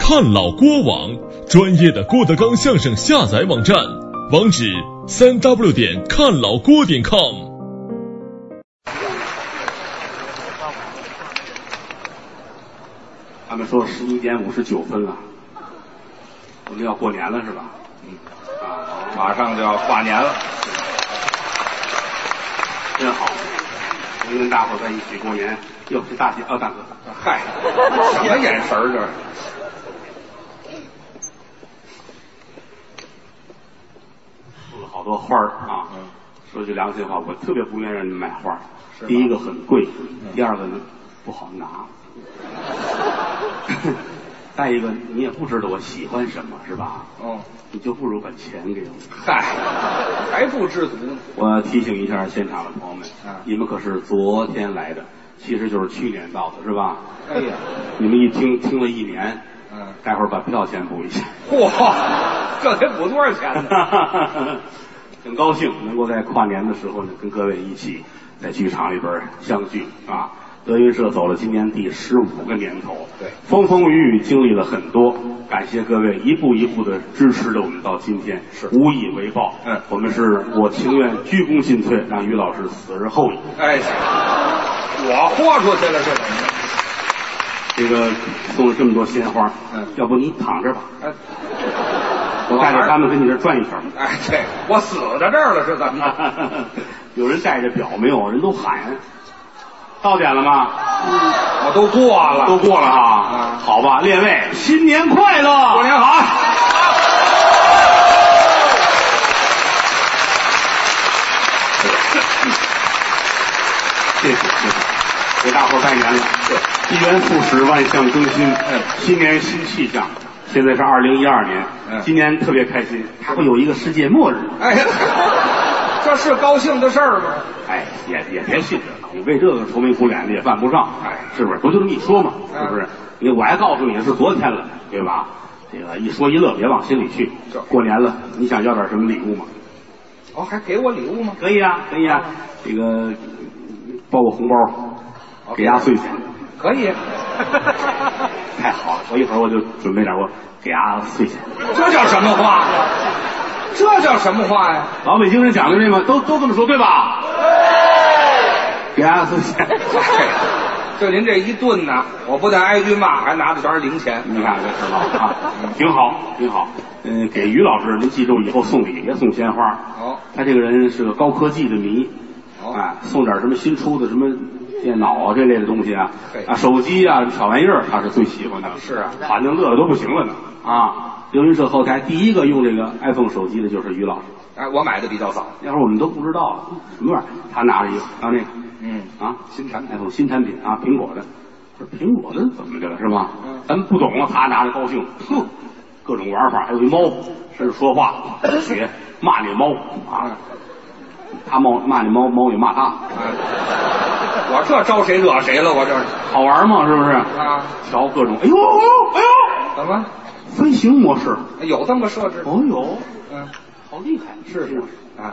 看老郭网，专业的郭德纲相声下载网站，网址3w看老郭.com。 他们说11点59分了，我们要过年了是吧？ 马上就要跨年了， 真好，能跟大伙在一起过年。哟，这大姐哦，大哥， 嗨，什么眼神儿这？ 送了好多花儿啊！说句良心话，我特别不愿意让你们买花儿。第一个很贵，第二个呢不好拿。再一个，你也不知道我喜欢什么，是吧？ 哦， 你就不如把钱给我。 嗨，还不知足呢。 我提醒一下现场的朋友们，你们可是昨天来的，其实就是去年到的，是吧？ 哎呀， 你们一听了1年，待会儿把票钱补一下。 嚯，这得补多少钱呢？ 很高兴能够在跨年的时候呢，跟各位一起在剧场里边相聚啊。德云社走了今年第15个年头， 对， 风风雨雨经历了很多，感谢各位一步一步的支持着我们到今天， 是无以为报。我们是我情愿鞠躬尽瘁，让于老师死而后已。 哎，我豁出去了， 这个送了这么多鲜花，要不你躺着吧？我带着他们跟你这转一圈。 哎，对，我死在这儿了是怎么着？ 有人带着表没有？人都喊。到点了吗？ 我都过了， 都过了哈。好吧，列位，新年快乐， 过年好。 谢谢，给大伙拜年了。对，一元复始，万象更新。新年新气象。现在是2012年，今年特别开心，它会有一个世界末日。 哎呀，这是高兴的事儿吗？ 哎，也别信这个，你为这个愁眉苦脸的也办不上，哎，是不是？不就这么一说嘛，是不是？我还告诉你是昨天了，对吧？这个一说一乐，别往心里去。过年了，你想要点什么礼物吗？ 哦，还给我礼物吗？ 可以啊，可以啊。这个包个红包，给压岁钱。 可以。 太好了，我一会儿我就准备点，我给压岁钱。 这叫什么话？这叫什么话呀？ 老北京人讲的这个都这么说，对吧？给压岁钱。 就您这一顿呢，我不但挨句骂，还拿的全是零钱。 你看这是吧？啊，挺好，挺好。给于老师，您记住以后送礼别送鲜花。 哦， 他这个人是个高科技的迷。送点什么新出的什么电脑啊这类的东西啊，手机啊小玩意儿，他是最喜欢的。 是啊， 反正乐得都不行了呢。德云社后台第一个用这个 iPhone 手机的就是于老师。 哎，我买的比较早， 那会儿我们都不知道什么玩意儿，他拿着一个，然后那个， 新产品 iPhone 新产品啊，苹果的，这苹果的怎么的了是吧？咱不懂了，他拿着高兴，各种玩法，还有一猫，是说话写骂那猫啊。他骂那猫，猫也骂他。 我这招谁惹谁了？我这好玩吗？是不是？调各种，哎呦， 怎么？ 飞行模式有这么设置？ 哦有，好厉害， 是啊。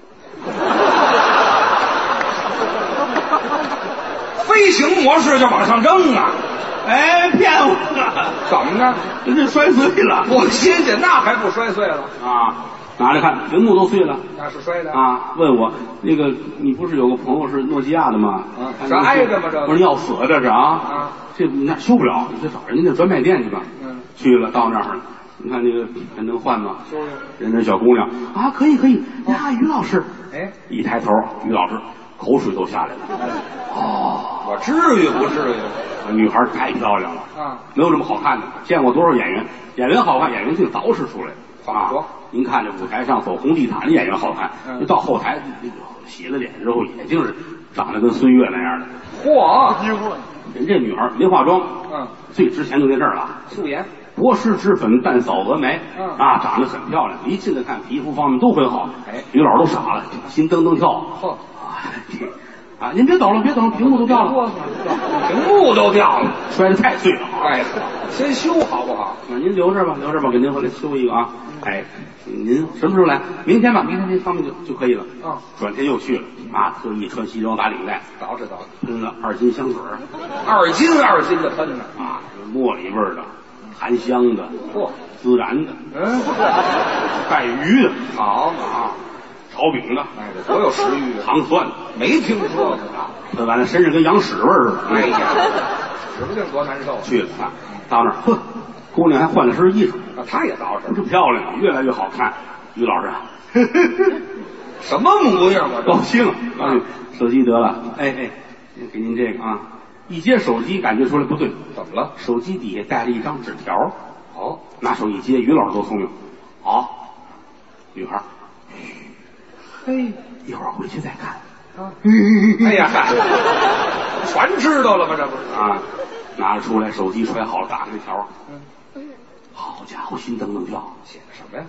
飞行模式就往上扔啊！ 哎，骗我！ 怎么着？ 人家摔碎了。 我新鲜，那还不摔碎了啊？拿来看，屏幕都碎了。 那是摔的啊！问我那个，你不是有个朋友是诺基亚的吗？ 是挨着吗？这不是要死这是啊！这那修不了，你就找人家那专卖店去吧。去了到那儿，你看那个还能换吗？人家小姑娘啊，可以呀，于老师。 哎， 一抬头，于老师口水都下来了。 我至于不至于？ 女孩太漂亮了没有这么好看的。见过多少演员？演员好看，演员净捯饬出来您看这舞台上走红地毯的演员好看，就到后台洗了脸之后，也就是长得跟孙越那样的。 嚯！ 人这女孩没化妆，最值钱就在这儿了， 素颜。 薄施脂粉，淡扫蛾眉，长得很漂亮。一进来看皮肤方面都很好。于老师都傻了，心噔噔跳。您别走了，别走了，屏幕都掉了， 屏幕都掉了， 摔得太碎了。 哎，先修好不好？ 您留着吧，给您回来修一个啊。哎，您什么时候来？明天吧，明天这方面就可以了。转天又去了特意穿西装打领带， 捯饬喷了2斤香水 ，2斤的喷呢茉莉味儿的、 含香的， 嚯， 孜然的，带鱼的， 好嘛啊，炒饼的， 哎，这多有食欲啊！ 糖蒜的， 没听说过。 喝完了身上跟羊屎味儿似的。 哎呀，指不定多难受。 去了啊，到那儿，呵，姑娘还换了身衣裳， 啊，他也捯饬， 这漂亮，越来越好看。于老师啊， 什么模样啊？ 高兴，手机得了，哎，给您这个啊。一接手机，感觉出来不对， 怎么了？ 手机底下带了一张纸条。 哦， 拿手一接，于老师多聪明。好，女孩， 嘿， 一会儿回去再看。 啊，哎呀，嗨，全知道了吧？这不是啊，拿了出来，手机揣好了，打开这条。好家伙，心噔噔跳。 写的什么呀？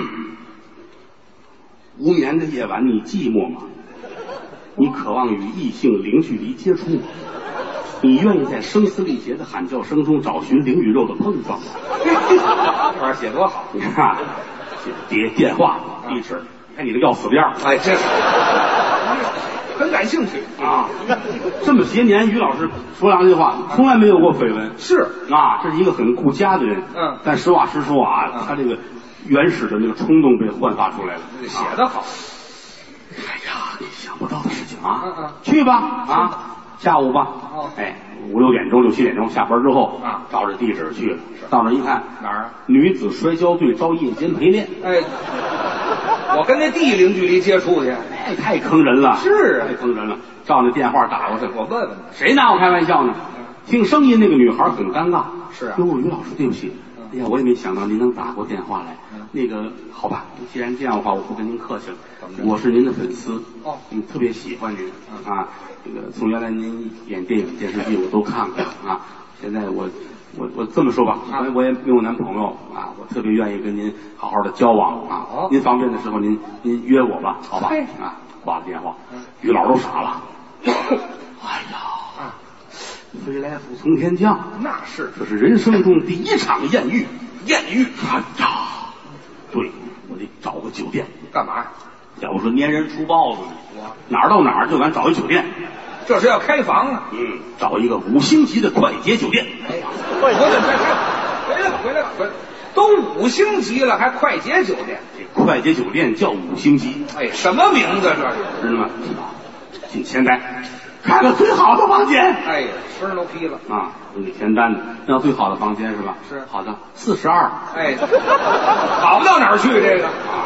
无眠的夜晚，你寂寞吗？你渴望与异性零距离接触吗？你愿意在声嘶力竭的喊叫声中找寻灵与肉的碰撞吗？ 这玩意儿写多好！ 你看，电话、地址，你看你这要死的样。 哎，这是很感兴趣啊！这么些年，于老师说两句话，从来没有过绯闻。 是啊，这是一个很顾家的人。但实话实说啊，他这个原始的那个冲动被焕发出来了。 写得好。 哎呀，你想不到的事情啊！去吧啊！下午吧，哎，5、6点钟、6、7点钟下班之后啊，照着地址去了。到那一看， 哪儿啊？ 女子摔跤队招夜间陪练。 哎，我跟那地零距离接触去， 哎，太坑人了。 是啊， 太坑人了。照那电话打过去， 我问问谁拿我开玩笑呢？听声音，那个女孩很尴尬。 是啊， 哟，于老师，对不起。哎呀，我也没想到您能打过电话来。那个，好吧，既然这样的话，我不跟您客气了。我是您的粉丝哦，特别喜欢您啊。这个从原来您演电影、电视剧我都看过啊。现在我这么说吧，我也没有男朋友啊，我特别愿意跟您好好的交往啊。您方便的时候，您约我吧，好吧？啊，挂了电话，于老师都傻了。哎呀，飞来覆从天降， 那是， 这是人生中第一场艳遇。 艳遇， 哎呀，对，我得找个酒店。 干嘛呀？ 要不说粘人出豹子呢，我哪儿到哪儿就敢找一酒店。 这是要开房啊？ 找一个5星级的快捷酒店。 哎呀，回来吧，都5星级了，还快捷酒店？ 这快捷酒店叫5星级。 哎，什么名字这是？ 知道吗？进前台，开了最好的房间。 哎呀，声都劈了啊！给你填单子，要最好的房间是吧？ 是。 好的，42。 哎，好不到哪儿去这个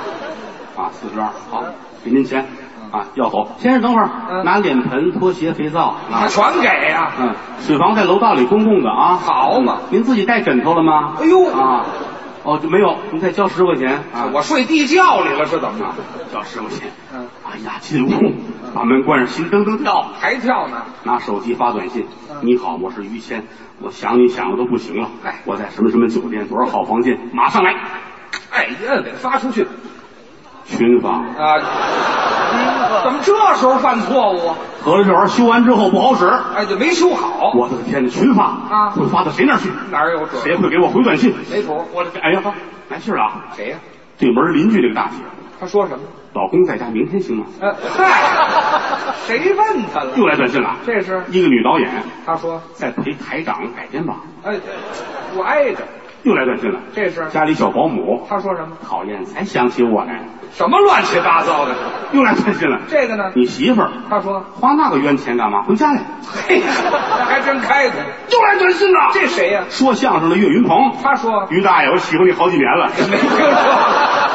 42。好，给您钱。啊，要走，先生等会儿，拿脸盆、拖鞋、肥皂啊，全给呀。 水房在楼道里公共的啊。 好嘛， 您自己带枕头了吗？ 哎呦啊，哦，就没有，您再交10块钱啊。 我睡地窖里了是怎么着？ 交10块钱。哎呀，进屋，把门关上，心噔噔跳， 还跳呢。 拿手机发短信，你好，我是于谦，我想你想的都不行了。哎，我在什么什么酒店，多少号房间，马上来。 哎，得发出去。 群发啊！怎么这时候犯错误啊？ 合了这玩意儿修完之后不好使， 哎，就没修好。 我的天哪，群发啊，会发到谁那儿去？ 哪有准？ 谁会给我回短信？ 没谱。 我哎呀，来信了。 谁呀？ 对门邻居这个大姐。 他说什么？ 老公在家，明天行吗？ 嗨，谁问他了？ 又来短信了。 这是一个女导演。 他说在陪台长改肩膀。 哎，我挨着。 又来短信了。 这是家里小保姆。 他说什么？ 讨厌，才想起我来。 什么乱七八糟的？ 又来短信了。 这个呢？ 你媳妇儿。 他说花那个冤钱干嘛？回家来。 嘿，那还真开口。 又来短信了。 这谁呀？ 说相声的岳云鹏。 他说于大爷，我喜欢你好几年了。 没听说。